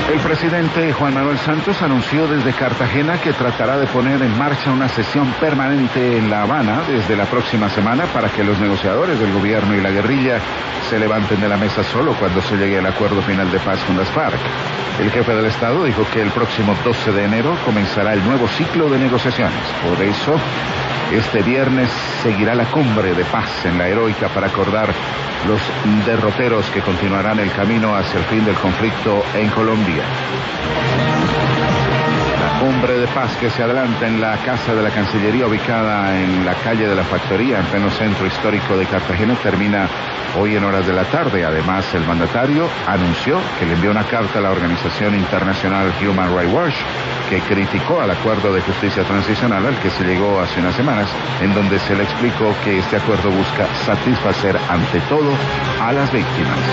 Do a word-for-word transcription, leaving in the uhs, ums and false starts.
El presidente Juan Manuel Santos anunció desde Cartagena que tratará de poner en marcha una sesión permanente en La Habana desde la próxima semana para que los negociadores del gobierno y la guerrilla se levanten de la mesa solo cuando se llegue al acuerdo final de paz con las FARC. El jefe del Estado dijo que el próximo doce de enero comenzará el nuevo ciclo de negociaciones. Por eso, este viernes seguirá la cumbre de paz en la Heroica para acordar los derroteros que continuarán el camino hacia el fin del conflicto en Colombia. La cumbre de paz que se adelanta en la Casa de la Cancillería ubicada en la calle de la Factoría, en pleno centro histórico de Cartagena, termina hoy en horas de la tarde. Además, el mandatario anunció que le envió una carta a la organización internacional Human Rights Watch, que criticó al acuerdo de justicia transicional al que se llegó hace unas semanas, en donde se le explicó que este acuerdo busca satisfacer ante todo a las víctimas.